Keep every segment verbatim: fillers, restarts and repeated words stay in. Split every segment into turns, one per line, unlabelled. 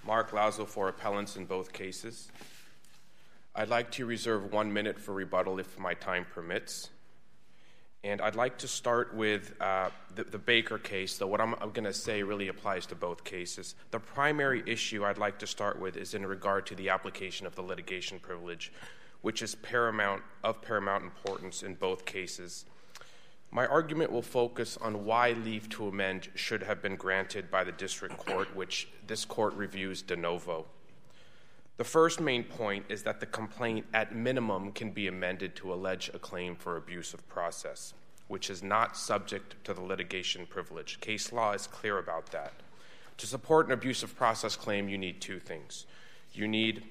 Mark Lazo for appellants in both cases. I'd like to reserve one minute for rebuttal if my time permits. And I'd like to start with uh, the, the Baker case, though what I'm, I'm going to say really applies to both cases. The primary issue I'd like to start with is in regard to the application of the litigation privilege, which is paramount of paramount importance in both cases. My argument will focus on why leave to amend should have been granted by the district court, which this court reviews de novo. The first main point is that the complaint at minimum can be amended to allege a claim for abuse of process, which is not subject to the litigation privilege. Case law is clear about that. To support an abuse of process claim, you need two things. You need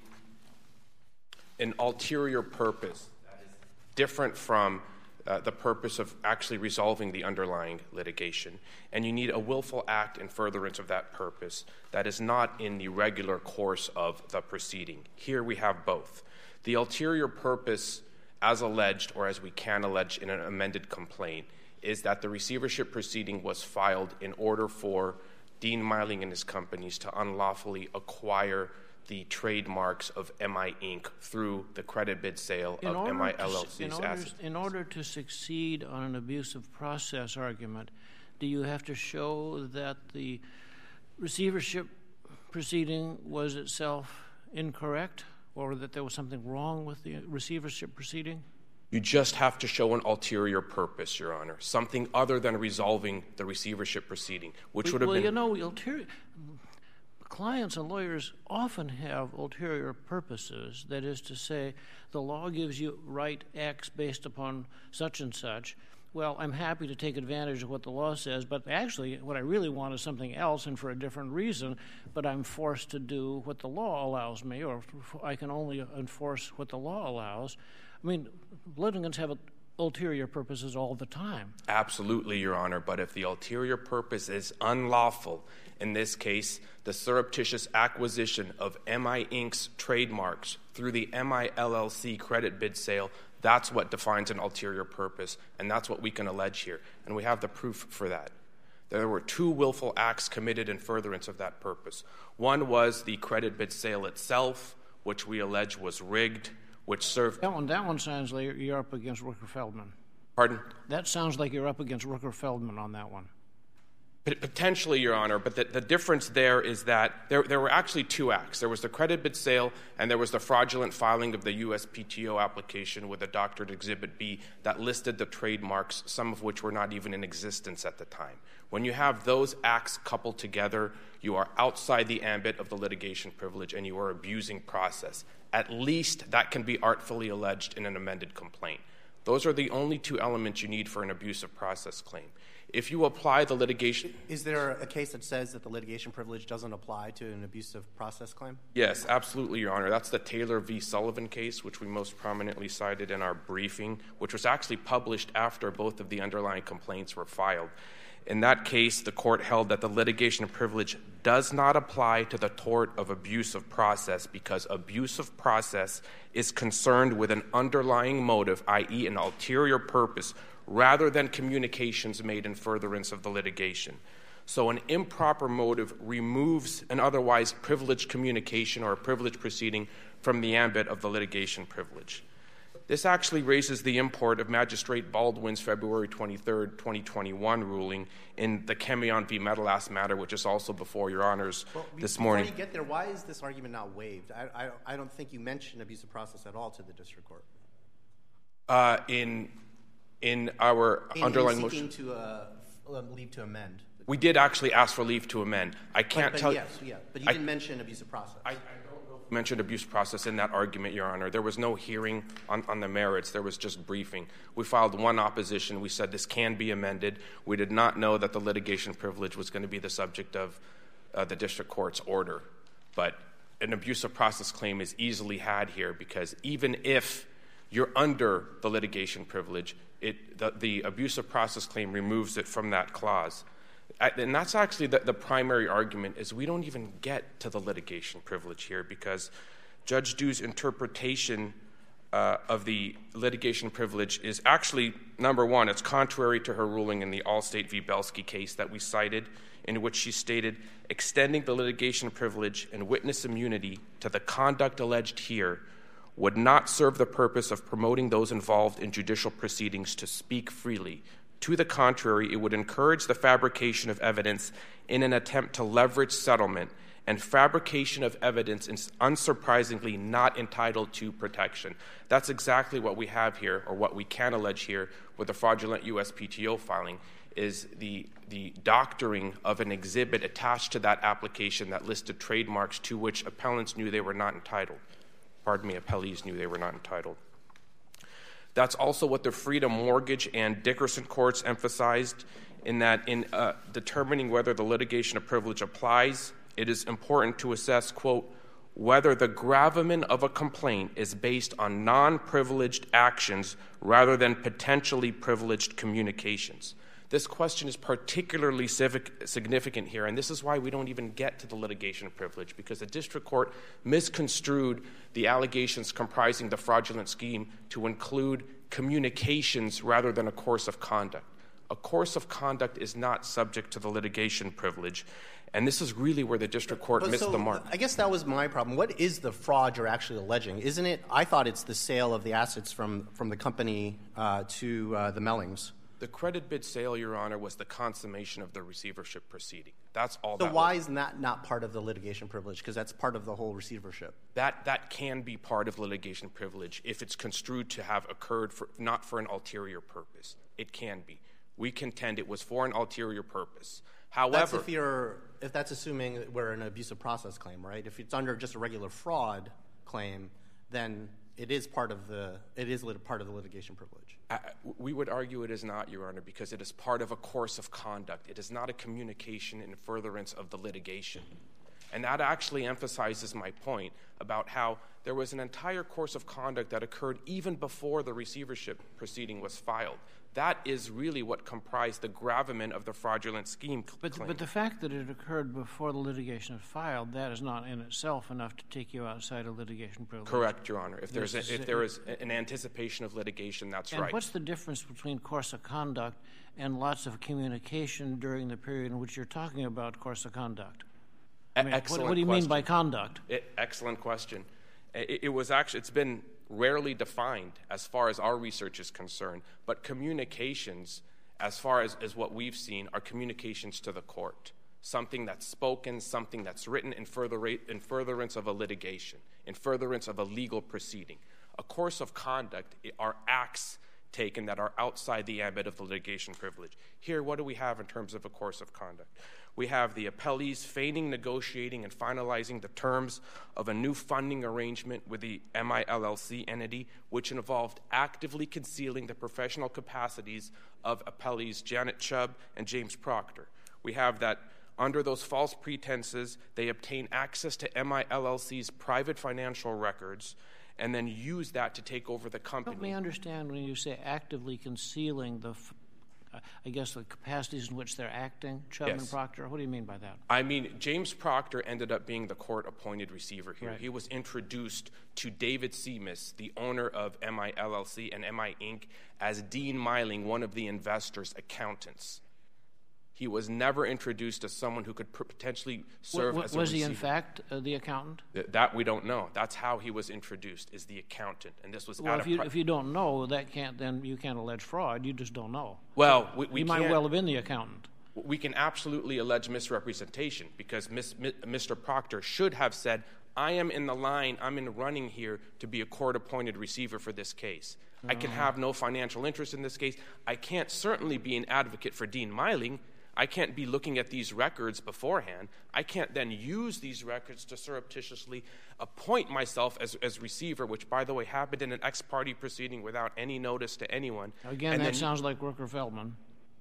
an ulterior purpose that is different from uh, the purpose of actually resolving the underlying litigation, and you need a willful act in furtherance of that purpose that is not in the regular course of the proceeding. Here we have both. The ulterior purpose, as alleged or as we can allege in an amended complaint, is that the receivership proceeding was filed in order for Dean Meiling and his companies to unlawfully acquire the trademarks of M I Incorporated through the credit bid sale
in
of M I L L C's
in
assets.
In order to succeed on an abuse of process argument, do you have to show that the receivership proceeding was itself incorrect, or that there was something wrong with the receivership proceeding?
You just have to show an ulterior purpose, Your Honor, something other than resolving the receivership proceeding, which
well,
would have
well,
been...
Well, you know, ulterior... Clients and lawyers often have ulterior purposes. That is to say, the law gives you right X based upon such and such. Well, I'm happy to take advantage of what the law says, but actually what I really want is something else and for a different reason, but I'm forced to do what the law allows me, or I can only enforce what the law allows. I mean, litigants have ulterior purposes all the time.
Absolutely, Your Honor, but if the ulterior purpose is unlawful, in this case, the surreptitious acquisition of M I Incorporated's trademarks through the M I L L C credit bid sale, that's what defines an ulterior purpose, and that's what we can allege here, and we have the proof for that. There were two willful acts committed in furtherance of that purpose. One was the credit bid sale itself, which we allege was rigged, which served...
That one, that one sounds like you're up against Rooker-Feldman.
Pardon?
That sounds like you're up against Rooker-Feldman on that one.
Potentially, Your Honor, but the, the difference there is that there, there were actually two acts. There was the credit bid sale, and there was the fraudulent filing of the U S P T O application with a doctored Exhibit B that listed the trademarks, some of which were not even in existence at the time. When you have those acts coupled together, you are outside the ambit of the litigation privilege, and you are abusing process. At least that can be artfully alleged in an amended complaint. Those are the only two elements you need for an abuse of process claim. If you apply the litigation...
Is there a case that says that the litigation privilege doesn't apply to an abusive process claim?
Yes, absolutely, Your Honor. That's the Taylor v. Sullivan case, which we most prominently cited in our briefing, which was actually published after both of the underlying complaints were filed. In that case, the court held that the litigation privilege does not apply to the tort of abuse of process because abuse of process is concerned with an underlying motive, that is an ulterior purpose, rather than communications made in furtherance of the litigation. So an improper motive removes an otherwise privileged communication or a privileged proceeding from the ambit of the litigation privilege. This actually raises the import of Magistrate Baldwin's February twenty-third, twenty twenty-one ruling in the Chemion v. Metalas matter, which is also before Your Honors
well,
this morning.
Before you get there, why is this argument not waived? I, I, I don't think you mentioned abuse of process at all to the district court.
Uh, in in our
in,
underlying
in seeking
motion,
to uh, leave to amend.
We did actually ask for leave to amend. I can't
but, but
tell
yes,
you.
Yeah, but you
I,
didn't mention abuse of process.
I, I don't know if you mentioned abuse process in that argument, Your Honor. There was no hearing on, on the merits. There was just briefing. We filed one opposition. We said this can be amended. We did not know that the litigation privilege was going to be the subject of uh, the district court's order. But an abuse of process claim is easily had here because even if you're under the litigation privilege, it, the, the abuse of process claim removes it from that clause. And that's actually the, the primary argument is we don't even get to the litigation privilege here because Judge Du's interpretation uh, of the litigation privilege is actually, number one, it's contrary to her ruling in the Allstate v. Belsky case that we cited, in which she stated, extending the litigation privilege and witness immunity to the conduct alleged here would not serve the purpose of promoting those involved in judicial proceedings to speak freely. To the contrary, it would encourage the fabrication of evidence in an attempt to leverage settlement, and fabrication of evidence is unsurprisingly not entitled to protection. That's exactly what we have here, or what we can allege here with the fraudulent U S P T O filing, is the, the doctoring of an exhibit attached to that application that listed trademarks to which appellants knew they were not entitled. Pardon me, appellees knew they were not entitled. That's also what the Freedom Mortgage and Dickerson courts emphasized, in that in uh, determining whether the litigation of privilege applies, it is important to assess, quote, whether the gravamen of a complaint is based on non-privileged actions rather than potentially privileged communications. This question is particularly civic, significant here, and this is why we don't even get to the litigation of privilege, because the district court misconstrued the allegations comprising the fraudulent scheme to include communications rather than a course of conduct. A course of conduct is not subject to the litigation privilege, and this is really where the district court
but
missed
so,
the mark.
I guess that was my problem. What is the fraud you're actually alleging? Isn't it? I thought it's the sale of the assets from, from the company uh, to uh, the Mellings.
The credit bid sale, Your Honor, was the consummation of the receivership proceeding. That's all
so
that
why
was.
is that not part of the litigation privilege? Because that's part of the whole receivership.
That, that can be part of litigation privilege if it's construed to have occurred for, not for an ulterior purpose. It can be. We contend it was for an ulterior purpose. However,
that's if you're if that's assuming that we're an abusive process claim, right? If it's under just a regular fraud claim, then it is part of the it is lit, part of the litigation privilege.
Uh, we would argue it is not, Your Honor, because it is part of a course of conduct. It is not a communication in furtherance of the litigation. And that actually emphasizes my point about how there was an entire course of conduct that occurred even before the receivership proceeding was filed. That is really what comprised the gravamen of the fraudulent scheme
but,
claim.
But the fact that it occurred before the litigation is filed, that is not in itself enough to take you outside of litigation privilege.
Correct, Your Honor. If, there's
This
a,
is
if there is an anticipation of litigation, that's
and
right.
What's the difference between course of conduct and lots of communication during the period in which you're talking about course of conduct? I mean,
Excellent
what, what do you
question.
mean by conduct?
It, excellent question. It, it was actually, it's been rarely defined as far as our research is concerned, but communications, as far as, as what we've seen, are communications to the court. Something that's spoken, something that's written in, further, in furtherance of a litigation, in furtherance of a legal proceeding. A course of conduct are acts taken that are outside the ambit of the litigation privilege. Here, what do we have in terms of a course of conduct? We have the appellees feigning, negotiating, and finalizing the terms of a new funding arrangement with the M I L L C entity, which involved actively concealing the professional capacities of appellees Janet Chubb and James Proctor. We have that under those false pretenses, they obtain access to M I L L C's private financial records and then use that to take over the company.
Help me understand when you say actively concealing the, f- uh, I guess, the capacities in which they're acting, Chubb
Yes.
and Proctor. What do you mean by that?
I mean, James Proctor ended up being the court-appointed receiver here.
Right.
He was introduced to David Seamus, the owner of M I L L C and M I Incorporated, as Dean Meiling, one of the investors' accountants. He was never introduced as someone who could potentially serve
w-
as a
was
receiver.
he, in fact, uh, the accountant?
Th- that we don't know. That's how he was introduced, is the accountant. And this was
Well,
out
if
of
you,
pri-
if you don't know, that can't then you can't allege fraud. You just don't know.
Well, we, we
he might
can't-
well have been the accountant.
We can absolutely allege misrepresentation because Miss, Mister Proctor should have said, I am in the line, I'm in running here to be a court-appointed receiver for this case. I can have no financial interest in this case. I can't certainly be an advocate for Dean Meiling. I can't be looking at these records beforehand. I can't then use these records to surreptitiously appoint myself as, as receiver, which, by the way, happened in an ex parte proceeding without any notice to anyone.
Again,
And
that
then-
sounds like Rooker-Feldman.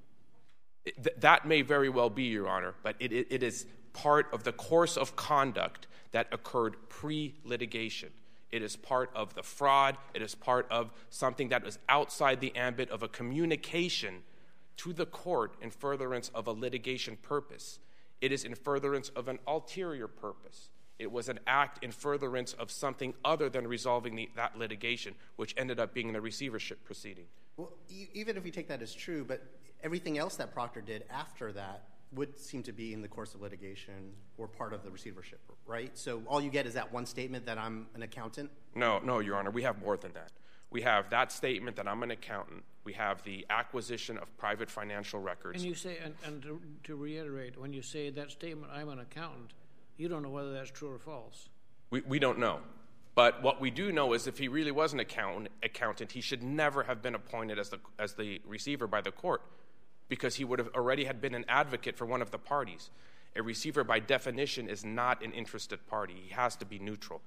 Th- that may very well be, Your Honor, but it, it, it is part of the course of conduct that occurred pre-litigation. It is part of the fraud. It is part of something that is outside the ambit of a communication to the court in furtherance of a litigation purpose. It is in furtherance of an ulterior purpose. It was an act in furtherance of something other than resolving the, that litigation, which ended up being the receivership proceeding.
Well, e- even if we take that as true, but everything else that Proctor did after that would seem to be in the course of litigation or part of the receivership, right? So all you get is that one statement that I'm an accountant?
No, no, Your Honor. We have more than that. We have that statement that I'm an accountant. We have the acquisition of private financial records.
And you say, and, and to, to reiterate, when you say that statement, I'm an accountant, you don't know whether that's true or false.
We, we don't know. But what we do know is if he really was an accountant, accountant, he should never have been appointed as the, as the receiver by the court, because he would have already had been an advocate for one of the parties. A receiver, by definition, is not an interested party. He has to be neutral.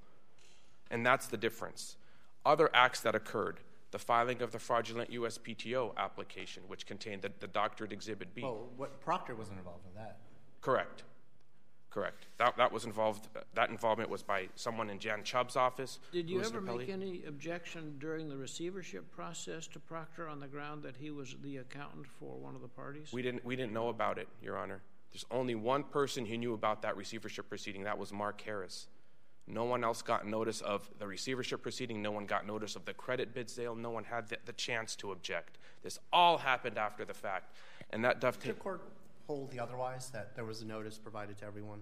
And that's the difference. Other acts that occurred, the filing of the fraudulent U S P T O application, which contained the, the doctored Exhibit B.
Well, what, Proctor wasn't involved in that.
Correct. Correct. That, that was involved. Uh, that involvement was by someone in Jan Chubb's office.
Did you
Louis
ever
Napelli.
make any objection during the receivership process to Proctor on the ground that he was the accountant for one of the parties?
We didn't. We didn't know about it, Your Honor. There's only one person who knew about that receivership proceeding. That was Mark Harris. No one else got notice of the receivership proceeding. No one got notice of the credit bid sale. No one had the, the chance to object. This all happened after the fact, and that dovetailed.
Did the court hold the otherwise, that there was a notice provided to everyone?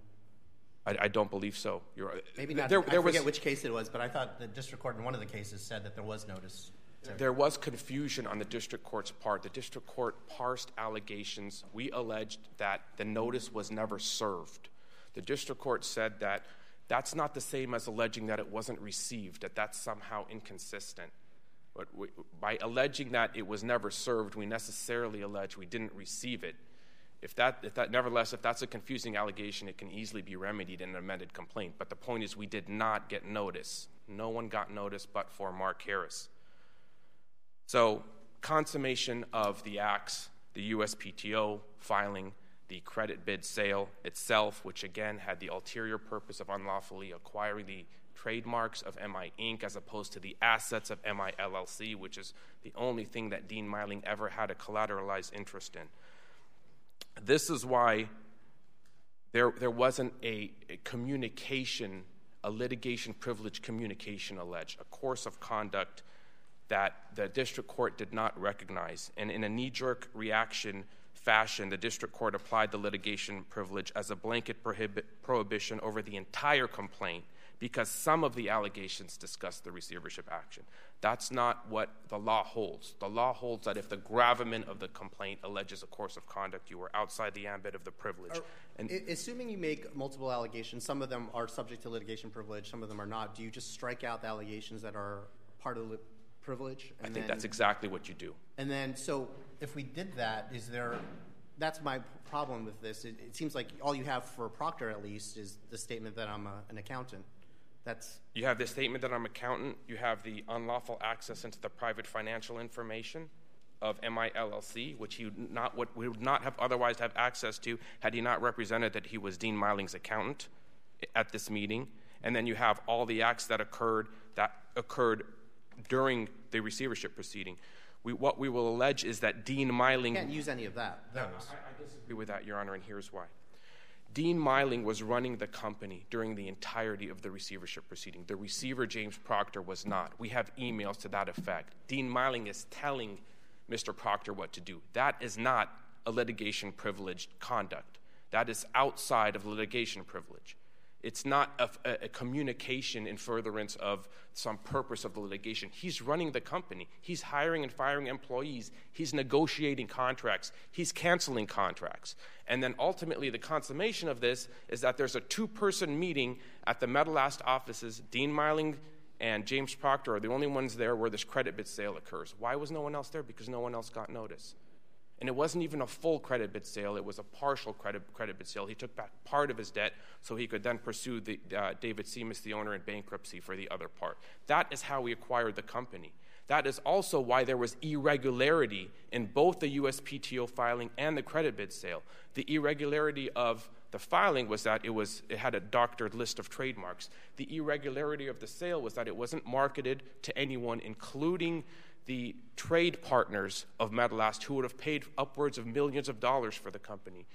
I, I don't believe so. You're,
Maybe not.
There,
I
there
forget
was,
which case it was, but I thought the district court in one of the cases said that there was notice.
There was confusion on the district court's part. The district court parsed allegations. We alleged that the notice was never served. The district court said that that's not the same as alleging that it wasn't received, that that's somehow inconsistent. But we, by alleging that it was never served, we necessarily allege we didn't receive it. If that, if that, nevertheless, if that's a confusing allegation, it can easily be remedied in an amended complaint. But the point is we did not get notice. No one got notice but for Mark Harris. So consummation of the acts, the U S P T O filing, the credit bid sale itself, which again had the ulterior purpose of unlawfully acquiring the trademarks of M I Incorporated as opposed to the assets of M I L L C, which is the only thing that Dean Meiling ever had a collateralized interest in. This is why there, there wasn't a, a communication, a litigation privilege communication alleged, a course of conduct that the district court did not recognize. And in a knee-jerk reaction fashion, the district court applied the litigation privilege as a blanket prohibit, prohibition over the entire complaint because some of the allegations discuss the receivership action. That's not what the law holds. The law holds that if the gravamen of the complaint alleges a course of conduct, you are outside the ambit of the privilege.
Are, and assuming you make multiple allegations, some of them are subject to litigation privilege, some of them are not, do you just strike out the allegations that are part of the privilege?
And I think then, that's exactly what you do.
And then, so if we did that, is there, that's my problem with this. It, it seems like all you have for Proctor, at least, is the statement that I'm a, an accountant. That's
you have the statement that I'm an accountant. You have the unlawful access into the private financial information of M I L L C, which he would not, what we would not have otherwise have access to had he not represented that he was Dean Meiling's accountant at this meeting. And then you have all the acts that occurred that occurred during the receivership proceeding. We, what we will allege is that Dean Meiling...
You can't use any of that.
No, I, I disagree with that, Your Honor, and here's why. Dean Meiling was running the company during the entirety of the receivership proceeding. The receiver, James Proctor, was not. We have emails to that effect. Dean Meiling is telling Mister Proctor what to do. That is not a litigation-privileged conduct. That is outside of litigation privilege. It's not a, a, a communication in furtherance of some purpose of the litigation. He's running the company. He's hiring and firing employees. He's negotiating contracts. He's canceling contracts. And then ultimately the consummation of this is that there's a two-person meeting at the Metalast offices. Dean Meiling and James Proctor are the only ones there where this credit bid sale occurs. Why was no one else there? Because no one else got notice. And it wasn't even a full credit bid sale. It was a partial credit, credit bid sale. He took back part of his debt so he could then pursue the, uh, David Seamus, the owner, in bankruptcy for the other part. That is how we acquired the company. That is also why there was irregularity in both the U S P T O filing and the credit bid sale. The irregularity of the filing was that it was it had a doctored list of trademarks. The irregularity of the sale was that it wasn't marketed to anyone, including the trade partners of Metalast, who would have paid upwards of millions of dollars for the company.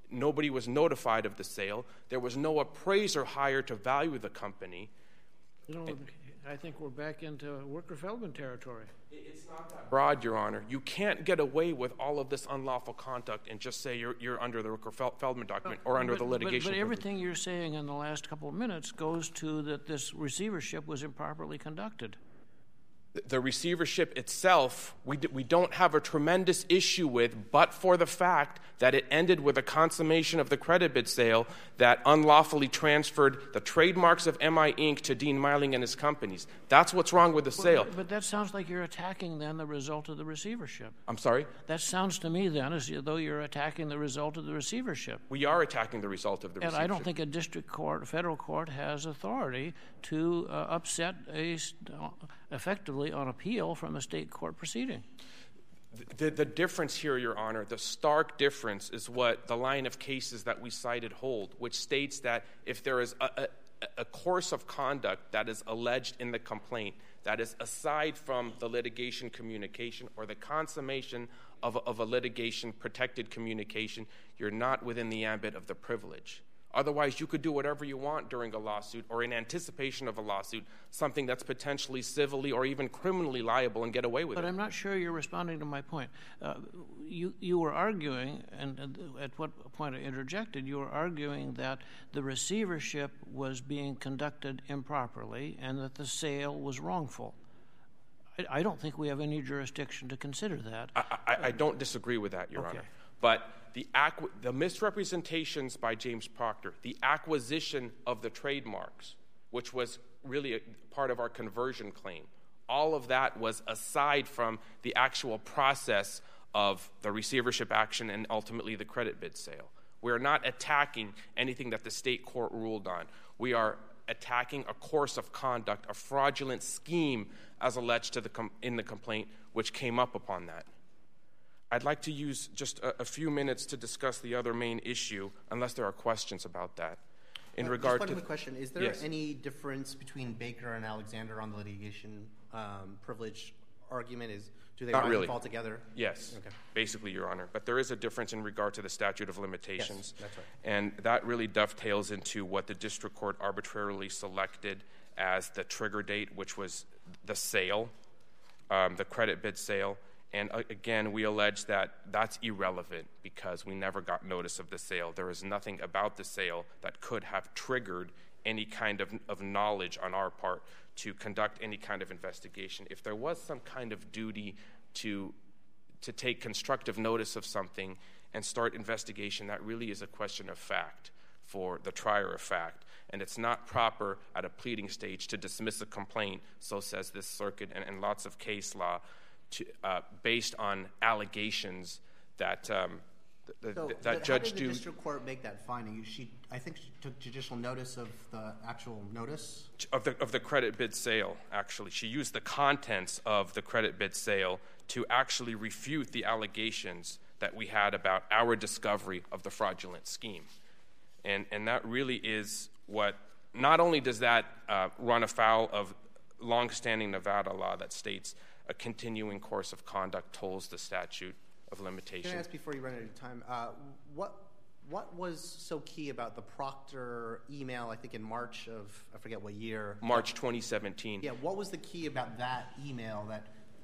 nobody was notified of the sale. There was no appraiser hired to value the company.
You know, I think we're back into Worker-Feldman territory.
It's not that broad, Your Honor. You can't get away with all of this unlawful conduct and just say you're, you're under the Rooker-Feldman document or under
but,
the litigation.
But, but everything you're saying in the last couple of minutes goes to that this receivership was improperly conducted.
The receivership itself, we, d- we don't have a tremendous issue with, but for the fact that it ended with a consummation of the credit bid sale that unlawfully transferred the trademarks of M I Incorporated to Dean Meiling and his companies. That's what's wrong with the sale.
But, but that sounds like you're attacking, then, the result of the receivership.
I'm sorry?
That sounds to me, then, as though you're attacking the result of the receivership.
We are attacking the result of the
and
receivership.
And I don't think a district court, a federal court, has authority to uh, upset a... Uh, effectively on appeal from a state court proceeding.
The, the difference here, Your Honor, the stark difference is what the line of cases that we cited hold, which states that if there is a, a, a course of conduct that is alleged in the complaint that is aside from the litigation communication or the consummation of a, of a litigation-protected communication, you're not within the ambit of the privilege. Otherwise, you could do whatever you want during a lawsuit or in anticipation of a lawsuit, something that's potentially civilly or even criminally liable and get away with
but
it.
But I'm not sure you're responding to my point. Uh, you, you were arguing, and, and at what point I interjected, you were arguing that the receivership was being conducted improperly and that the sale was wrongful. I, I don't think we have any jurisdiction to consider that.
I, I, I don't disagree with that, Your
okay.
Honor. But the, acqu- the misrepresentations by James Proctor, the acquisition of the trademarks, which was really a part of our conversion claim, all of that was aside from the actual process of the receivership action and ultimately the credit bid sale. We are not attacking anything that the state court ruled on. We are attacking a course of conduct, a fraudulent scheme as alleged to the com- in the complaint, which came up upon that. I'd like to use just a, a few minutes to discuss the other main issue, unless there are questions about that. In
uh,
regard
just one
to
quick question: is there
yes.
any difference between Baker and Alexander on the litigation um, privilege argument? Is do they
Not
rise
really.
and fall together?
Yes,
okay.
Basically, Your Honor. But there is a difference in regard to the statute of limitations.
Yes, that's right.
And that really dovetails into what the district court arbitrarily selected as the trigger date, which was the sale, um, the credit bid sale. And uh, again, we allege that that's irrelevant because we never got notice of the sale. There is nothing about the sale that could have triggered any kind of, of knowledge on our part to conduct any kind of investigation. If there was some kind of duty to, to take constructive notice of something and start investigation, that really is a question of fact for the trier of fact. And it's not proper at a pleading stage to dismiss a complaint, so says this circuit and, and lots of case law, To, uh, based on allegations that um, th-
so,
th- that
but
Judge
how did the
Due
district court make that finding? She, I think, she took judicial notice of the actual notice
of the of the credit bid sale. Actually, she used the contents of the credit bid sale to actually refute the allegations that we had about our discovery of the fraudulent scheme, and and that really is what. Not only does that uh, run afoul of longstanding Nevada law that states a continuing course of conduct tolls the statute of limitation.
Can I ask before you run out of time, uh, what what was so key about the Proctor email, I think in March of, I forget what year?
March twenty seventeen.
Yeah, what was the key about that email that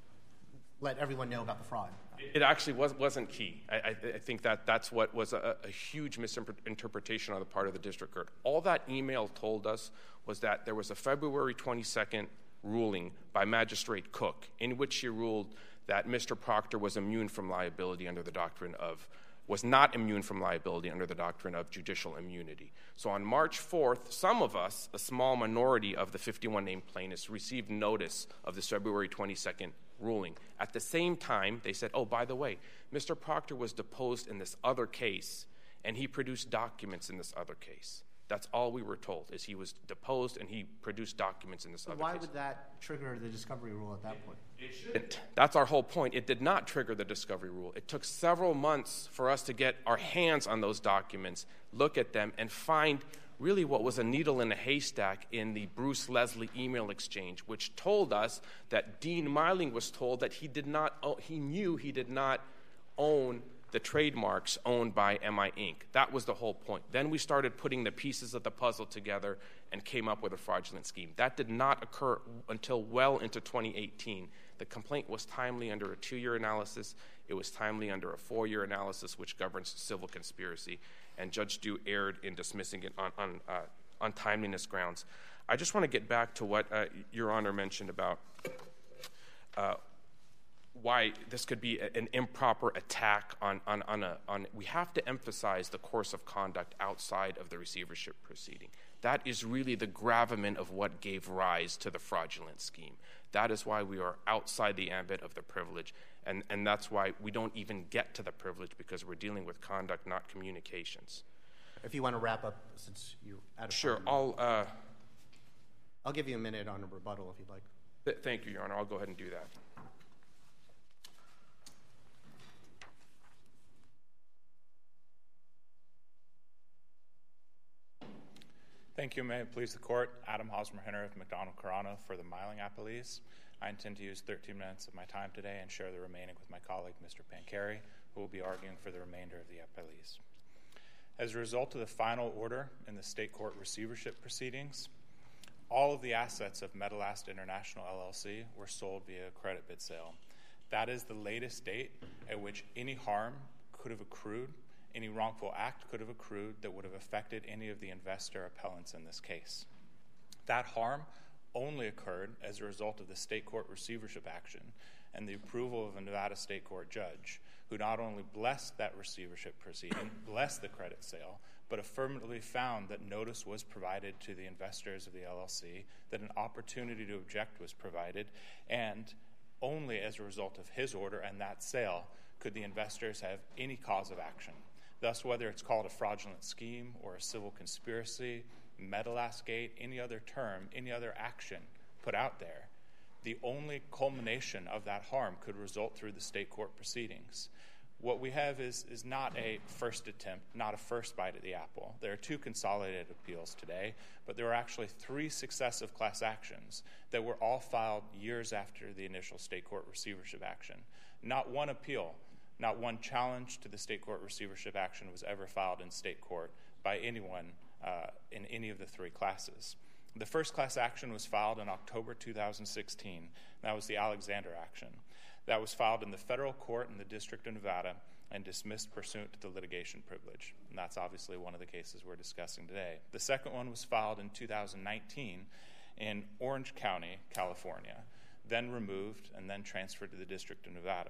let everyone know about the fraud?
It actually was, wasn't key. I, I, I think that that's what was a, a huge misinterpretation on the part of the district court. All that email told us was that there was a February twenty-second ruling by Magistrate Cook in which she ruled that Mister Proctor was immune from liability under the doctrine of, was not immune from liability under the doctrine of judicial immunity. So on March fourth, some of us, a small minority of the fifty-one named plaintiffs, received notice of this February twenty-second ruling. At the same time, they said, oh, by the way, Mister Proctor was deposed in this other case, and he produced documents in this other case. That's all we were told, is he was deposed and he produced documents in this
so
other
why
case.
would that trigger the discovery rule at that point?
It shouldn't. That's our whole point. It did not trigger the discovery rule. It took several months for us to get our hands on those documents, look at them, and find really what was a needle in a haystack in the Bruce Leslie email exchange, which told us that Dean Meiling was told that he did not, he knew he did not own the trademarks owned by M I Incorporated. That was the whole point. Then we started putting the pieces of the puzzle together and came up with a fraudulent scheme. That did not occur until well into twenty eighteen. The complaint was timely under a two-year analysis. It was timely under a four-year analysis, which governs civil conspiracy, and Judge Dew erred in dismissing it on, on, uh, on timeliness grounds. I just want to get back to what uh, Your Honor mentioned about uh, why this could be a, an improper attack on, on, on a, on, we have to emphasize the course of conduct outside of the receivership proceeding. That is really the gravamen of what gave rise to the fraudulent scheme. That is why we are outside the ambit of the privilege, and, and that's why we don't even get to the privilege, because we're dealing with conduct, not communications.
If you want to wrap up, since you're out of
Sure,
time.
I'll, uh,
I'll give you a minute on a rebuttal if you'd like.
th- thank you, Your Honor. I'll go ahead and do that.
Thank you. May it please the Court. Adam Hosmer-Henner of McDonald-Carano for the Miling Appellees. I intend to use thirteen minutes of my time today and share the remaining with my colleague, Mister Pancari, who will be arguing for the remainder of the appellees. As a result of the final order in the state court receivership proceedings, all of the assets of Metalast International L L C were sold via credit bid sale. That is the latest date at which any harm could have accrued, any wrongful act could have accrued that would have affected any of the investor appellants in this case. That harm only occurred as a result of the state court receivership action and the approval of a Nevada state court judge, who not only blessed that receivership proceeding, blessed the credit sale, but affirmatively found that notice was provided to the investors of the L L C, that an opportunity to object was provided, and only as a result of his order and that sale could the investors have any cause of action. Thus, whether it's called a fraudulent scheme or a civil conspiracy, Metalast Gate, any other term, any other action put out there, the only culmination of that harm could result through the state court proceedings. What we have is, is not a first attempt, not a first bite at the apple. There are two consolidated appeals today, but there are actually three successive class actions that were all filed years after the initial state court receivership action. Not one appeal, not one challenge to the state court receivership action was ever filed in state court by anyone uh, in any of the three classes. The first class action was filed in October two thousand sixteen. That was the Alexander action. That was filed in the federal court in the District of Nevada and dismissed pursuant to the litigation privilege. And that's obviously one of the cases we're discussing today. The second one was filed in two thousand nineteen in Orange County, California, then removed and then transferred to the District of Nevada.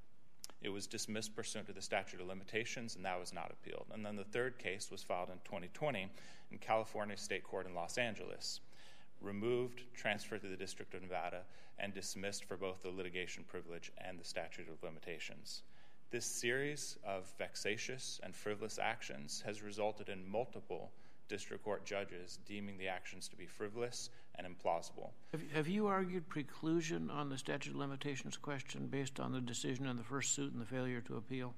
It was dismissed pursuant to the statute of limitations, and that was not appealed. And then the third case was filed in twenty twenty in California State Court in Los Angeles, removed, transferred to the District of Nevada, and dismissed for both the litigation privilege and the statute of limitations. This series of vexatious and frivolous actions has resulted in multiple district court judges deeming the actions to be frivolous and implausible.
Have, have you argued preclusion on the statute of limitations question based on the decision in the first suit and the failure to appeal?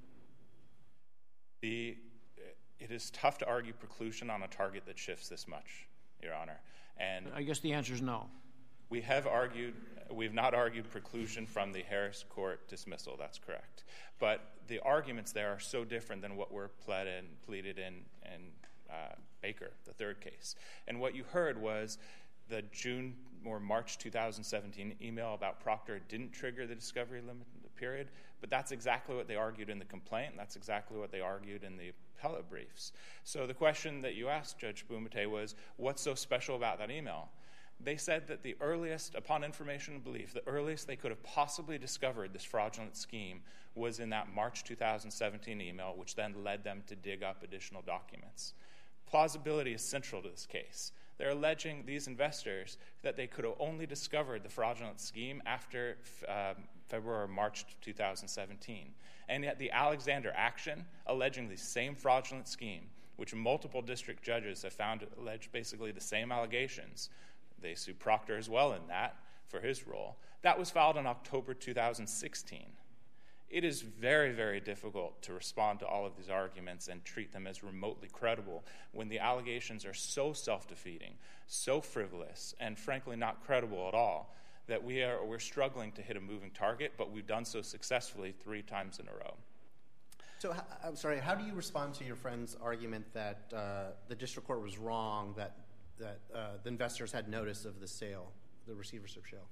The, it is tough to argue preclusion on a target that shifts this much, Your Honor. And
I guess the answer is no.
We have argued, we've not argued preclusion from the Harris court dismissal, that's correct. But the arguments there are so different than what were pled and pleaded in, in uh, Baker, the third case. And what you heard was the June or March two thousand seventeen email about Proctor didn't trigger the discovery limit period, but that's exactly what they argued in the complaint, and that's exactly what they argued in the appellate briefs. So the question that you asked, Judge Bumate, was, what's so special about that email? They said that the earliest, upon information and belief, the earliest they could have possibly discovered this fraudulent scheme was in that March two thousand seventeen email, which then led them to dig up additional documents. Plausibility is central to this case. They're alleging, these investors, that they could have only discovered the fraudulent scheme after uh, February or March two thousand seventeen. And yet the Alexander action, alleging the same fraudulent scheme, which multiple district judges have found alleged basically the same allegations, they sued Proctor as well in that for his role, that was filed in October two thousand sixteen. It is very, very difficult to respond to all of these arguments and treat them as remotely credible when the allegations are so self-defeating, so frivolous, and frankly not credible at all, that we are, we're struggling to hit a moving target, but we've done so successfully three times in a row.
So, I'm sorry, how do you respond to your friend's argument that uh, the district court was wrong, that, that uh, the investors had notice of the sale, the receivership sale?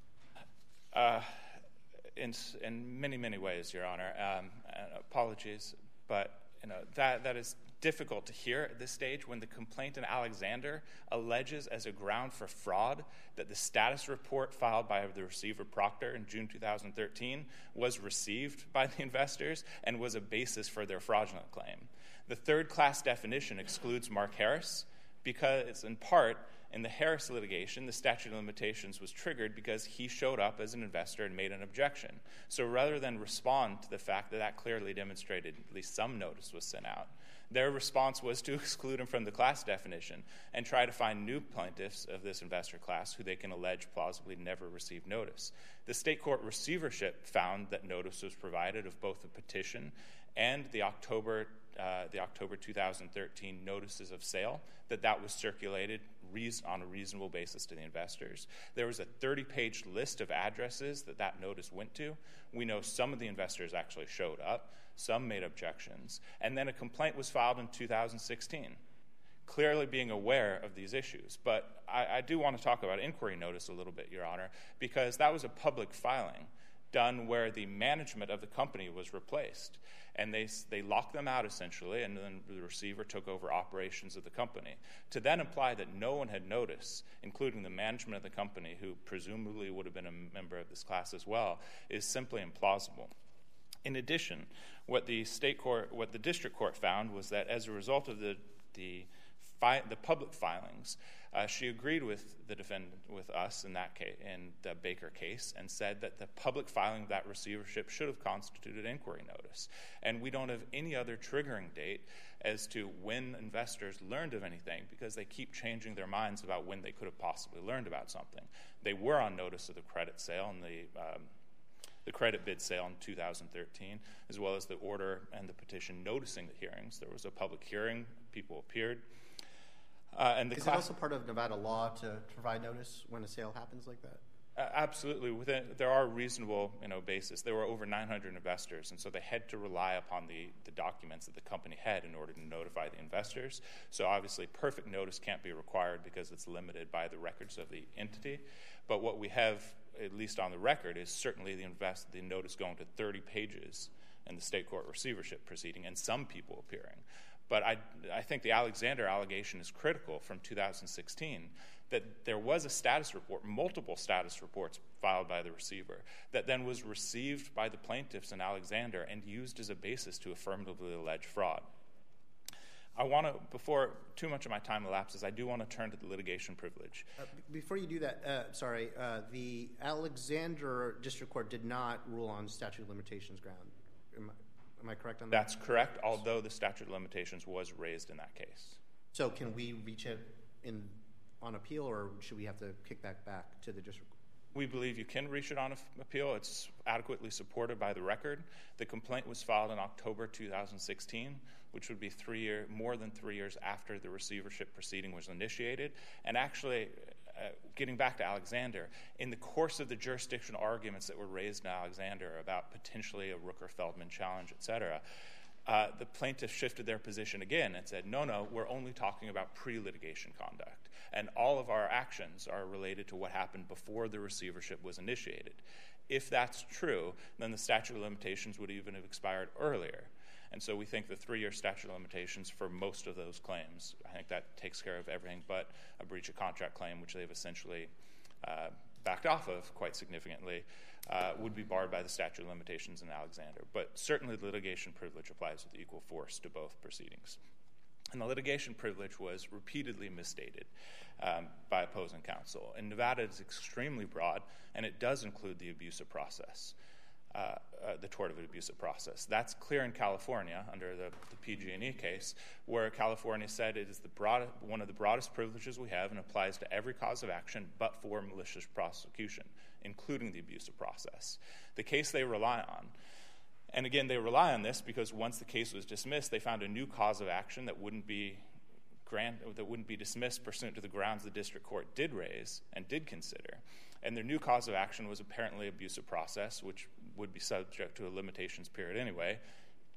Uh, in, in many, many ways, Your Honor. Um, apologies, but you know that that is difficult to hear at this stage when the complaint in Alexander alleges as a ground for fraud that the status report filed by the receiver Proctor in June two thousand thirteen was received by the investors and was a basis for their fraudulent claim. The third class definition excludes Mark Harris because, in part, in the Harris litigation, the statute of limitations was triggered because he showed up as an investor and made an objection. So rather than respond to the fact that that clearly demonstrated at least some notice was sent out, their response was to exclude him from the class definition and try to find new plaintiffs of this investor class who they can allege plausibly never received notice. The state court receivership found that notice was provided of both the petition and the October uh, the October two thousand thirteen notices of sale, that that was circulated reason, on a reasonable basis to the investors. There was a thirty-page list of addresses that that notice went to. We know some of the investors actually showed up. Some made objections. And then a complaint was filed in two thousand sixteen, clearly being aware of these issues. But I, I do want to talk about inquiry notice a little bit, Your Honor, because that was a public filing done where the management of the company was replaced. And they they locked them out, essentially, and then the receiver took over operations of the company. To then imply that no one had noticed, including the management of the company, who presumably would have been a member of this class as well, is simply implausible. In addition, what the state court, what the district court found was that as a result of the the, fi- the public filings, uh, she agreed with the defendant, with us in that case, in the Baker case, and said that the public filing of that receivership should have constituted inquiry notice. And we don't have any other triggering date as to when investors learned of anything, because they keep changing their minds about when they could have possibly learned about something. They were on notice of the credit sale and the um, the credit bid sale in two thousand thirteen, as well as the order and the petition noticing the hearings. There was a public hearing. People appeared. Uh, and the
Is
class-
it also part of Nevada law to provide notice when a sale happens like that?
Uh, absolutely. Within, there are reasonable, you know, basis. There were over nine hundred investors, and so they had to rely upon the, the documents that the company had in order to notify the investors. So obviously perfect notice can't be required because it's limited by the records of the entity. But what we have, at least on the record, is certainly the invest the notice going to thirty pages in the state court receivership proceeding, and some people appearing. But I, I think the Alexander allegation is critical from two thousand sixteen, that there was a status report, multiple status reports filed by the receiver, that then was received by the plaintiffs in Alexander and used as a basis to affirmatively allege fraud. I want to, before too much of my time elapses, I do want to turn to the litigation privilege.
Uh, before you do that, uh, sorry, uh, the Alexander District Court did not rule on statute of limitations ground. Am I, am I correct on that?
That's correct, although the statute of limitations was raised in that case.
So can we reach it in on appeal, or should we have to kick that back to the district court?
We believe you can reach it on appeal. It's adequately supported by the record. The complaint was filed in October two thousand sixteen, which would be three year, more than three years after the receivership proceeding was initiated. And actually, uh, getting back to Alexander, in the course of the jurisdictional arguments that were raised in Alexander about potentially a Rooker-Feldman challenge, et cetera, uh, the plaintiffs shifted their position again and said, no, no, we're only talking about pre-litigation conduct. And all of our actions are related to what happened before the receivership was initiated. If that's true, then the statute of limitations would even have expired earlier. And so we think the three-year statute of limitations for most of those claims, I think that takes care of everything but a breach of contract claim, which they've essentially uh, backed off of quite significantly, uh, would be barred by the statute of limitations in Alexander. But certainly the litigation privilege applies with equal force to both proceedings. And the litigation privilege was repeatedly misstated um, by opposing counsel. In Nevada, it's extremely broad, and it does include the abusive process, uh, uh, the tort of an abusive process. That's clear in California under the, the P G and E case, where California said it is the broad, one of the broadest privileges we have and applies to every cause of action but for malicious prosecution, including the abusive process. The case they rely on, and again, they rely on this because once the case was dismissed, they found a new cause of action that wouldn't be grant, that wouldn't be dismissed pursuant to the grounds the district court did raise and did consider. And their new cause of action was apparently abusive process, which would be subject to a limitations period anyway.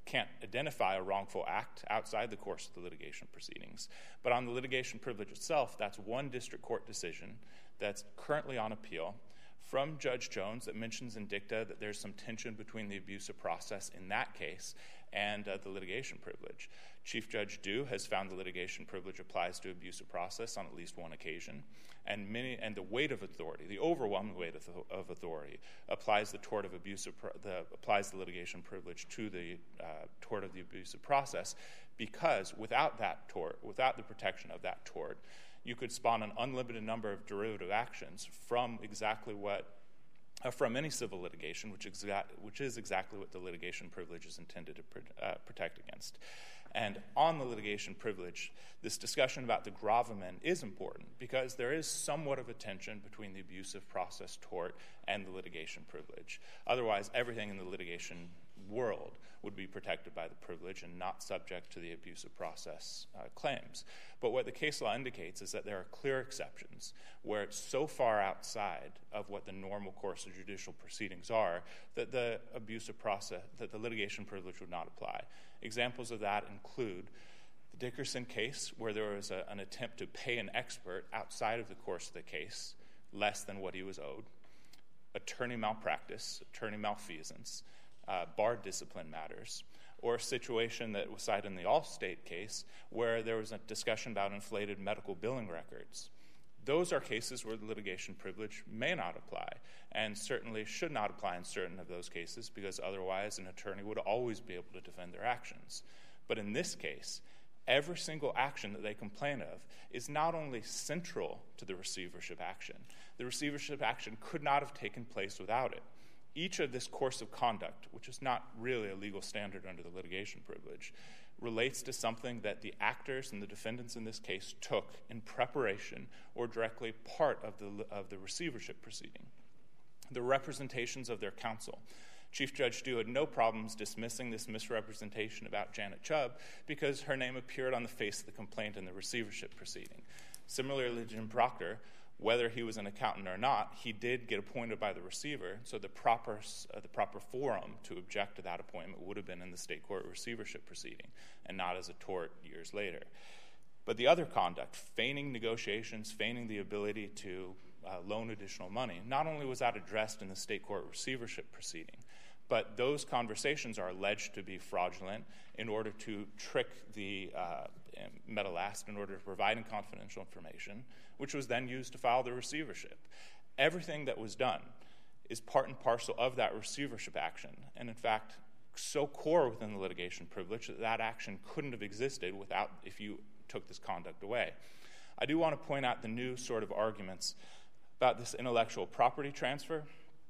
can't identify a wrongful act outside the course of the litigation proceedings. But on the litigation privilege itself, that's one district court decision that's currently on appeal from Judge Jones that mentions in dicta that there's some tension between the abusive process in that case and uh, the litigation privilege. Chief Judge Dew has found the litigation privilege applies to abusive process on at least one occasion, and many and the weight of authority, the overwhelming weight of, of authority, applies the tort of abusive the applies the litigation privilege to the uh, tort of the abusive process, because without that tort, without the protection of that tort, you could spawn an unlimited number of derivative actions from exactly what Uh, from any civil litigation, which, exa- which is exactly what the litigation privilege is intended to pr- uh, protect against. And on the litigation privilege, this discussion about the gravamen is important because there is somewhat of a tension between the abusive process tort and the litigation privilege. Otherwise, everything in the litigation world would be protected by the privilege and not subject to the abusive process uh, claims. But what the case law indicates is that there are clear exceptions where it's so far outside of what the normal course of judicial proceedings are that the abusive process, that the litigation privilege would not apply. Examples of that include the Dickerson case, where there was a, an attempt to pay an expert outside of the course of the case less than what he was owed, attorney malpractice, attorney malfeasance, Uh, bar discipline matters, or a situation that was cited in the Allstate case where there was a discussion about inflated medical billing records. Those are cases where the litigation privilege may not apply and certainly should not apply in certain of those cases because otherwise an attorney would always be able to defend their actions. But in this case, every single action that they complain of is not only central to the receivership action. The receivership action could not have taken place without it. Each of this course of conduct, which is not really a legal standard under the litigation privilege, relates to something that the actors and the defendants in this case took in preparation or directly part of the of the receivership proceeding. The representations of their counsel. Chief Judge Dew had no problems dismissing this misrepresentation about Janet Chubb because her name appeared on the face of the complaint in the receivership proceeding. Similarly, Jim Proctor, whether he was an accountant or not, he did get appointed by the receiver, so the proper uh, the proper forum to object to that appointment would have been in the state court receivership proceeding and not as a tort years later. But the other conduct, feigning negotiations, feigning the ability to uh, loan additional money, not only was that addressed in the state court receivership proceeding, but those conversations are alleged to be fraudulent in order to trick the uh, Metalast in order to provide confidential information, which was then used to file the receivership. Everything that was done is part and parcel of that receivership action, and in fact, so core within the litigation privilege that that action couldn't have existed without if you took this conduct away. I do want to point out the new sort of arguments about this intellectual property transfer.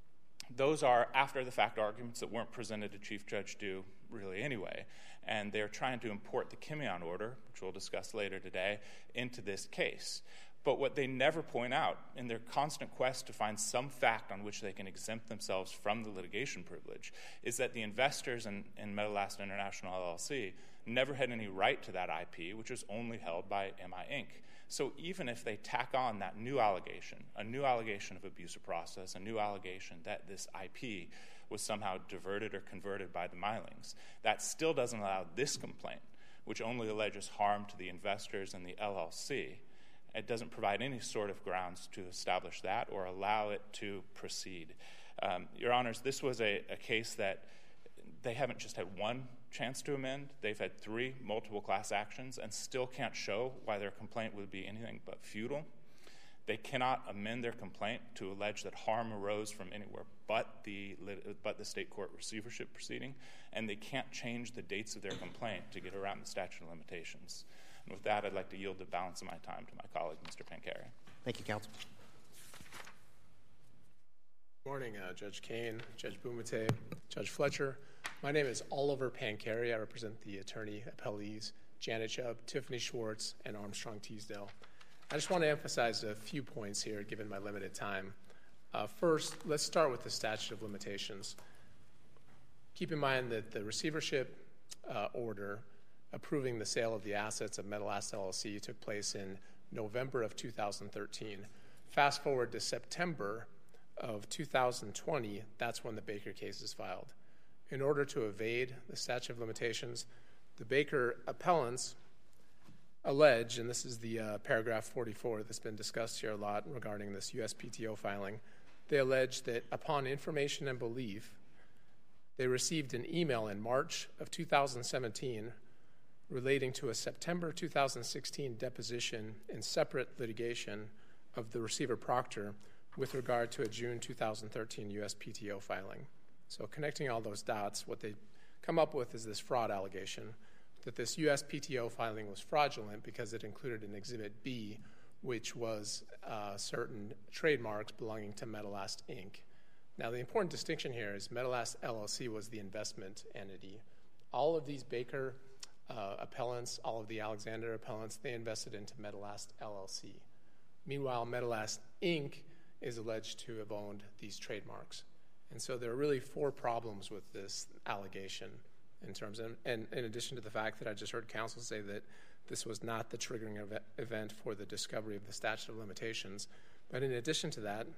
Those are after-the-fact arguments that weren't presented to Chief Judge Dew really anyway, and they're trying to import the Kimeon order, which we'll discuss later today, into this case. But what they never point out in their constant quest to find some fact on which they can exempt themselves from the litigation privilege is that the investors in, in Metalast International L L C never had any right to that I P, which was only held by M I Incorporated. So even if they tack on that new allegation, a new allegation of abusive process, a new allegation that this I P was somehow diverted or converted by the Milings, that still doesn't allow this complaint, which only alleges harm to the investors and the L L C. It doesn't provide any sort of grounds to establish that or allow it to proceed. Um, Your Honors, this was a, a case that they haven't just had one chance to amend. They've had three multiple class actions and still can't show why their complaint would be anything but futile. They cannot amend their complaint to allege that harm arose from anywhere but the, but the state court receivership proceeding, and they can't change the dates of their complaint to get around the statute of limitations. And with that, I'd like to yield the balance of my time to my colleague, Mister Pancari.
Thank you, counsel.
Good morning, uh, Judge Kane, Judge Bumate, Judge Fletcher. My name is Oliver Pancari. I represent the attorney appellees Janet Chubb, Tiffany Schwartz, and Armstrong Teasdale. I just want to emphasize a few points here, given my limited time. Uh, first, let's start with the statute of limitations. Keep in mind that the receivership uh, order approving the sale of the assets of Metalast L L C took place in November of two thousand thirteen. Fast forward to September of two thousand twenty, that's when the Baker case is filed. in order to evade the statute of limitations, the Baker appellants allege, and this is the uh, paragraph forty-four that's been discussed here a lot regarding this U S P T O filing, they allege that upon information and belief, they received an email in March of two thousand seventeen relating to a September two thousand sixteen deposition in separate litigation of the receiver Proctor with regard to a June two thousand thirteen U S P T O filing. So connecting all those dots, what they come up with is this fraud allegation, that this U S P T O filing was fraudulent because it included an Exhibit B, which was uh, certain trademarks belonging to Metalast Incorporated. Now, the important distinction here is Metalast L L C was the investment entity. All of these Baker uh, appellants, all of the Alexander appellants, they invested into Metalast L L C. Meanwhile, Metalast Incorporated is alleged to have owned these trademarks. And so there are really four problems with this allegation in terms of, and in addition to the fact that I just heard counsel say that this was not the triggering ev- event for the discovery of the statute of limitations. But in addition to that,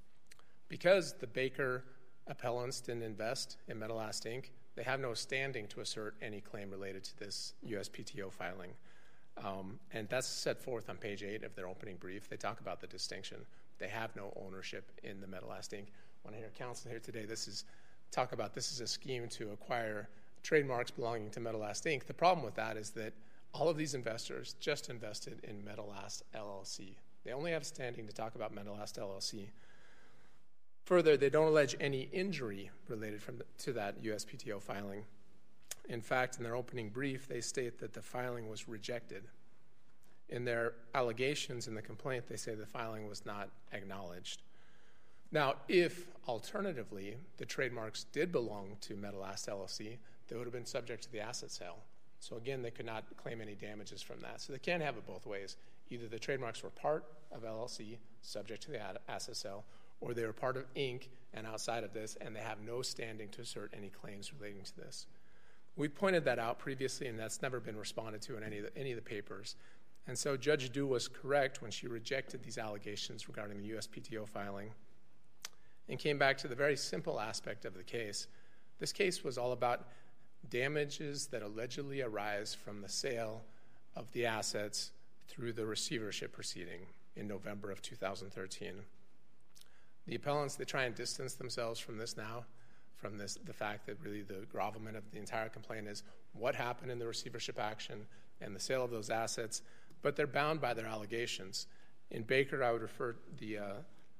because the Baker appellants didn't invest in Metalast Incorporated, they have no standing to assert any claim related to this U S P T O filing. Um, and that's set forth on page eight of their opening brief. They talk about the distinction. They have no ownership in the Metalast Incorporated. When I hear counsel here today, this is talk about this is a scheme to acquire trademarks belonging to Metalast Incorporated. The problem with that is that all of these investors just invested in Metalast L L C. They only have standing to talk about Metalast L L C. Further, they don't allege any injury related from the, to that U S P T O filing. In fact, in their opening brief, they state that the filing was rejected. In their allegations in the complaint, they say the filing was not acknowledged. Now, if, alternatively, the trademarks did belong to Metalast L L C, they would have been subject to the asset sale. So again, they could not claim any damages from that. So they can't have it both ways. Either the trademarks were part of L L C, subject to the asset sale, or they were part of Incorporated and outside of this, and they have no standing to assert any claims relating to this. We pointed that out previously, and that's never been responded to in any of the, any of the papers. And so Judge Du was correct when she rejected these allegations regarding the U S P T O filing and came back to the very simple aspect of the case. This case was all about damages that allegedly arise from the sale of the assets through the receivership proceeding in November of two thousand thirteen. The appellants, they try and distance themselves from this now, from this, the fact that really the gravamen of the entire complaint is what happened in the receivership action and the sale of those assets, but they're bound by their allegations. In Baker, I would refer the uh,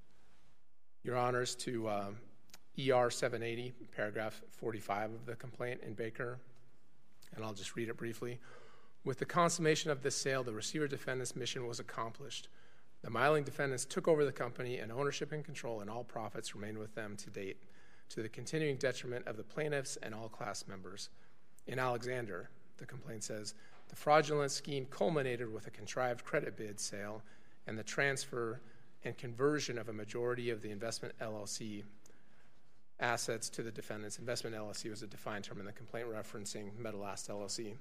Your Honors to uh, E R seven eighty, paragraph forty-five of the complaint in Baker, and I'll just read it briefly. With the consummation of this sale, the receiver defendant's mission was accomplished. The Myling defendants took over the company, and ownership and control and all profits remained with them to date, to the continuing detriment of the plaintiffs and all class members. In Alexander, the complaint says, the fraudulent scheme culminated with a contrived credit bid sale and the transfer and conversion of a majority of the investment L L C assets to the defendants. Investment L L C was a defined term in the complaint referencing Metalast L L C.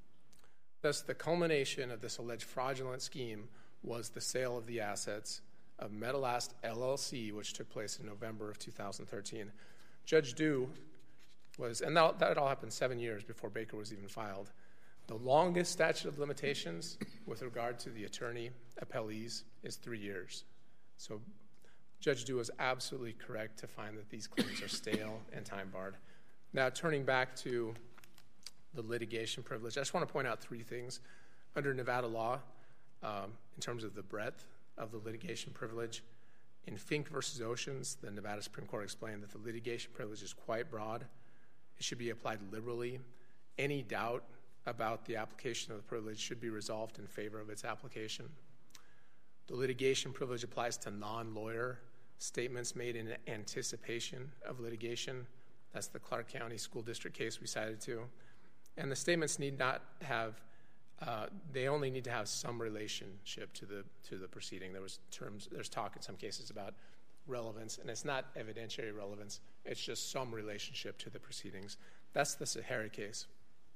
Thus, the culmination of this alleged fraudulent scheme was the sale of the assets of Metalast L L C, which took place in November of two thousand thirteen. Judge Du was, and that, that all happened seven years before Baker was even filed. The longest statute of limitations with regard to the attorney appellees is three years. So Judge Du was absolutely correct to find that these claims are stale and time barred. Now, turning back to the litigation privilege, I just want to point out three things. Under Nevada law, um, in terms of the breadth of the litigation privilege, in Fink versus Oceans, the Nevada Supreme Court explained that the litigation privilege is quite broad. It should be applied liberally. Any doubt about the application of the privilege should be resolved in favor of its application. The litigation privilege applies to non-lawyer statements made in anticipation of litigation. That's the Clark County School District case we cited to. And the statements need not have, uh, they only need to have some relationship to the to the proceeding. There was terms, there's talk in some cases about relevance, and it's not evidentiary relevance, it's just some relationship to the proceedings. That's the Sahara case.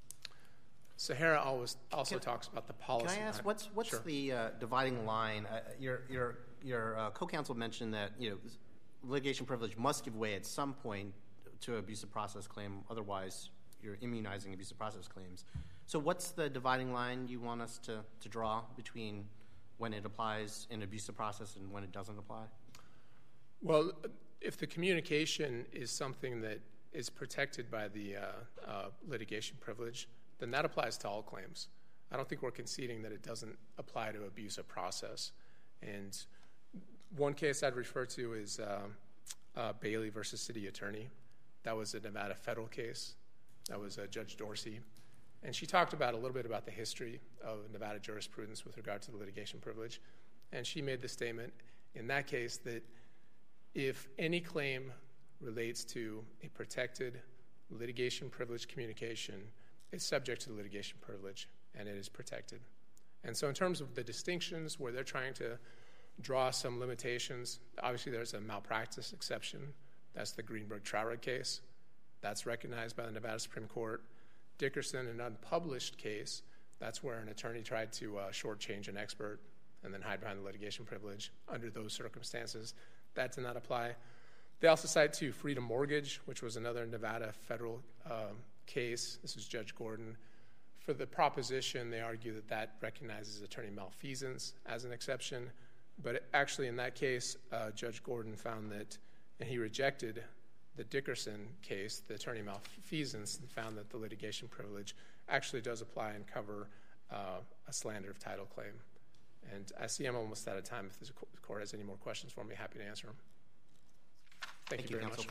Sahara always also
can,
talks about the policy.
Can I ask, what's what's sure. the uh, dividing line? Uh, your your your uh, co-counsel mentioned that you know litigation privilege must give way at some point to abusive process claim. Otherwise, you're immunizing abusive process claims. So what's the dividing line you want us to, to draw between when it applies in abusive process and when it doesn't apply?
Well, if the communication is something that is protected by the uh, uh, litigation privilege, then that applies to all claims. I don't think we're conceding that it doesn't apply to abusive process. And one case I'd refer to is uh, uh, Bailey versus City Attorney. That was a Nevada federal case. That was uh, Judge Dorsey. And she talked about a little bit about the history of Nevada jurisprudence with regard to the litigation privilege. And she made the statement in that case that if any claim relates to a protected litigation privilege communication, it's subject to the litigation privilege, and it is protected. And so in terms of the distinctions where they're trying to draw some limitations, obviously there's a malpractice exception. That's the Greenberg-Traurig case. That's recognized by the Nevada Supreme Court. Dickerson, an unpublished case, that's where an attorney tried to uh, shortchange an expert and then hide behind the litigation privilege. Under those circumstances, that did not apply. They also cite to Freedom Mortgage, which was another Nevada federal um, case. This was Judge Gordon. For the proposition, they argue that that recognizes attorney malfeasance as an exception. But actually, in that case, uh, Judge Gordon found that, and he rejected the Dickerson case, the attorney malfeasance, and found that the litigation privilege actually does apply and cover uh, a slander of title claim. And I see I'm almost out of time. If the court has any more questions for me, happy to answer them. Thank, Thank you very you, much.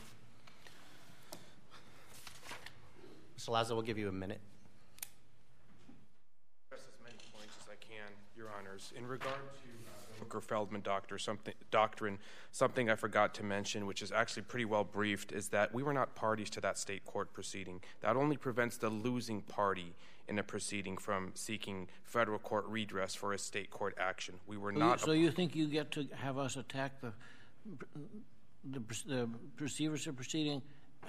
Mister Lazo, we'll give you a minute.
Address as many points as I can, Your Honors. In regard to uh, the Rooker-Feldman doctor, something, doctrine, something I forgot to mention, which is actually pretty well briefed, is that we were not parties to that state court proceeding. That only prevents the losing party in a proceeding from seeking federal court redress for a state court action. We were
so
not.
You, so you think you get to have us attack the the, the receivership proceeding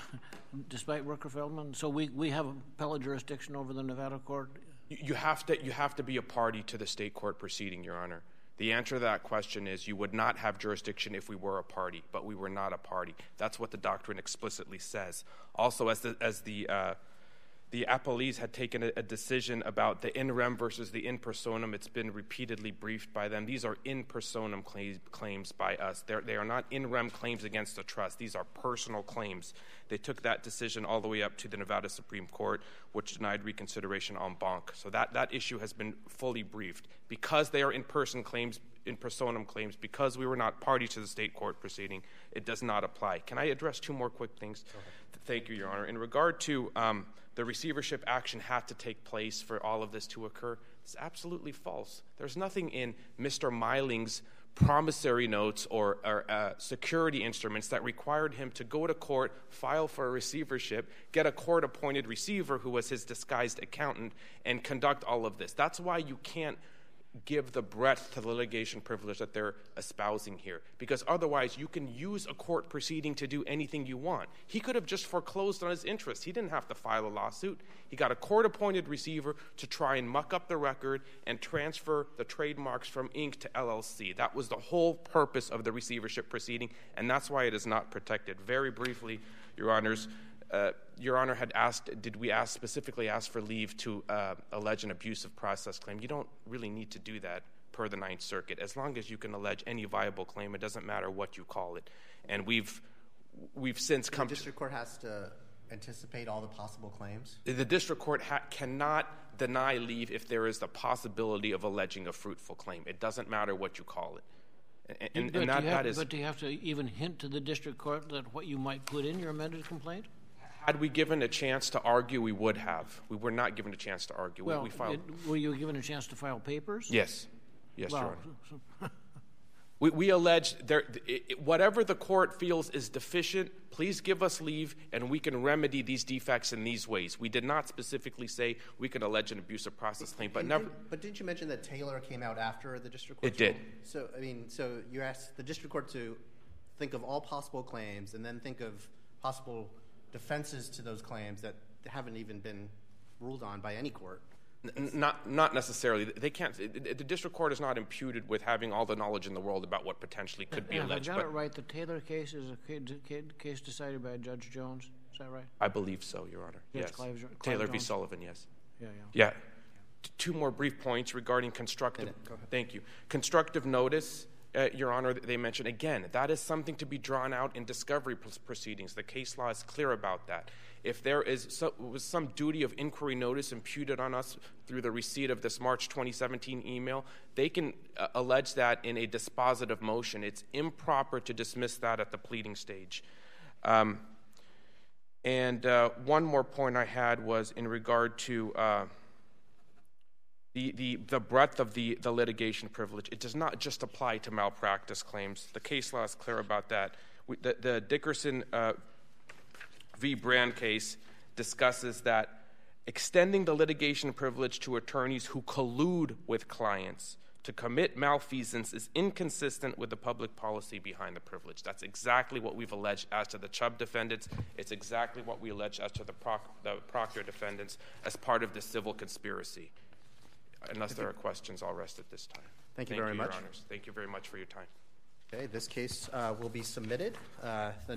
despite Rooker-Feldman? So we, we have appellate jurisdiction over the Nevada court?
You, you have to you have to be a party to the state court proceeding, Your Honor. The answer to that question is you would not have jurisdiction if we were a party, but we were not a party. That's what the doctrine explicitly says. Also, as the as the uh, the appellees had taken a, a decision about the in rem versus the in personam. It's been repeatedly briefed by them. These are in personam claims, claims by us. They're, they are not in rem claims against the trust. These are personal claims. They took that decision all the way up to the Nevada Supreme Court, which denied reconsideration en banc. So that, that issue has been fully briefed. Because they are in-person claims, in personam claims, because we were not party to the state court proceeding, it does not apply. Can I address two more quick things? Thank you, Your Honor. In regard to um, the receivership action had to take place for all of this to occur, it's absolutely false. There's nothing in Mister Meiling's promissory notes or, or uh, security instruments that required him to go to court, file for a receivership, get a court-appointed receiver who was his disguised accountant, and conduct all of this. That's why you can't give the breadth to the litigation privilege that they're espousing here, because otherwise you can use a court proceeding to do anything you want. He could have just foreclosed on his interest. He didn't have to file a lawsuit. He got a court-appointed receiver to try and muck up the record and transfer the trademarks from Incorporated to L L C. That was the whole purpose of the receivership proceeding, and that's why it is not protected. Very briefly, Your Honors, Uh, Your Honor had asked, did we ask specifically ask for leave to uh, allege an abusive process claim? You don't really need to do that per the Ninth Circuit. As long as you can allege any viable claim, it doesn't matter what you call it. And we've we've since come
to... The district court has to anticipate all the possible claims?
The district court ha- cannot deny leave if there is the possibility of alleging a fruitful claim. It doesn't matter what you call it. And, and,
but,
and that,
do you have,
that is,
but do you have to even hint to the district court that what you might put in your amended complaint?
Had we given a chance to argue, we would have. We were not given a chance to argue.
Well,
we, we filed.
It, were you given a chance to file papers?
Yes. Yes,
well,
Your Honor. we, we allege there, it, it, whatever the court feels is deficient, please give us leave, and we can remedy these defects in these ways. We did not specifically say we could allege an abusive process claim, but
and
never.
Did, but didn't you mention that Taylor came out after the district court?
It did.
So, I mean, so you asked the district court to think of all possible claims and then think of possible defenses to those claims that haven't even been ruled on by any court.
N- not, not necessarily. They can't. It, the district court is not imputed with having all the knowledge in the world about what potentially could be
yeah,
alleged.
If I got
but
it right, the Taylor case is a case decided by Judge Jones. Is that right?
I believe so, Your Honor.
Yes,
Yes.
Clive, Clive
Taylor v.
Jones.
Sullivan, yes.
Yeah, yeah.
Yeah. T- Two more brief points regarding constructive.
Go ahead.
Thank you. Constructive notice, uh, Your Honor, they mentioned, again, that is something to be drawn out in discovery pr- proceedings. The case law is clear about that. If there is so, was some duty of inquiry notice imputed on us through the receipt of this March twenty seventeen email, they can uh, allege that in a dispositive motion. It's improper to dismiss that at the pleading stage. Um, and uh, one more point I had was in regard to uh, the, the, the breadth of the, the litigation privilege. It does not just apply to malpractice claims. The case law is clear about that. We, the, the Dickerson uh, v. Brand case discusses that extending the litigation privilege to attorneys who collude with clients to commit malfeasance is inconsistent with the public policy behind the privilege. That's exactly what we've alleged as to the Chubb defendants. It's exactly what we allege as to the, Proc- the Proctor defendants as part of the civil conspiracy. Unless there are questions, I'll rest at this time.
Thank you
Thank
very
you,
much.
Your Honors. Thank you very much for your time.
Okay, this case uh, will be submitted. Uh, the